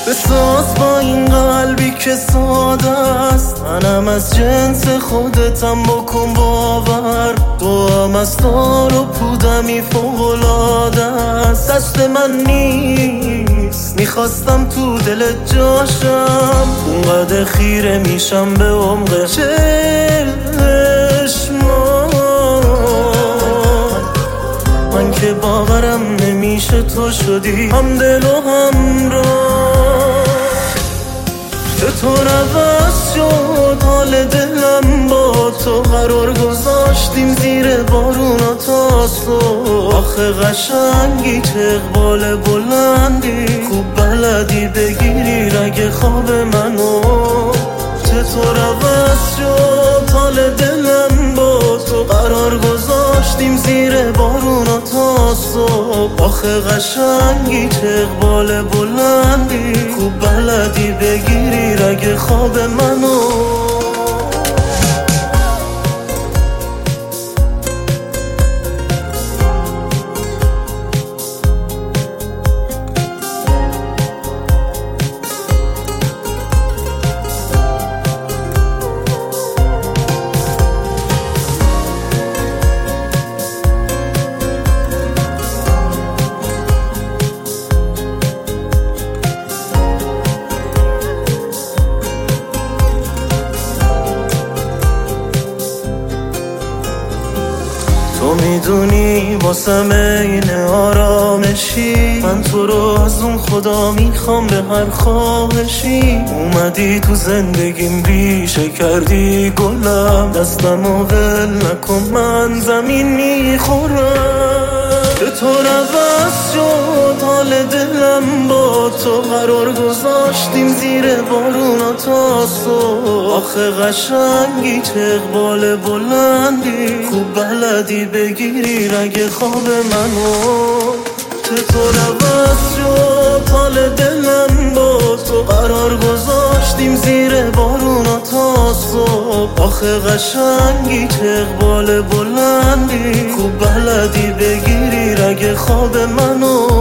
بساز با این قلبی که ساده است، منم از جنس خودتم بکن باور. تو هم از تار و پودمی فوق‌العاده است، دست من نیست میخواستم تو دلت جاشم. اونقدر خیره میشم به عمق چشمات، من که باورم نمیشه تو شدی هم دل و هم راه. چطور عوض شد حال دلم با تو، قرار گذاشتیم زیر بارونا تا صبح. آخه قشنگی چه اقبال بلندی، خوب بلدی بگیری رگ خواب منو. چطور عوض شد حال دلم با تو، قرار گذاشتیم زیر بارونا تا صبح. آخه قشنگی چه اقبال بلندی، خوب بلدی بگیری رگ خواب منو. تو میدونی واسم این آرامشی، من تو رو از اون خدا میخوام به هر خواهشی. اومدی تو زندگیم ریشه کردی گلم، دستمو ول نکن من زمین میخورم. چطور عوض شد حال دلم با تو، قرار گذاشتیم زیر بارونا تا صبح. آخه قشنگی چه اقبال بلندی، خوب بلدی بگیری رگ خواب منو. چطور عوض شد حال دلم با تو، قرار گذاشتیم زیر بارونا تا صبح. آخه قشنگی چه اقبال بلندی، خوب بلدی بگیری رگ خواب منو.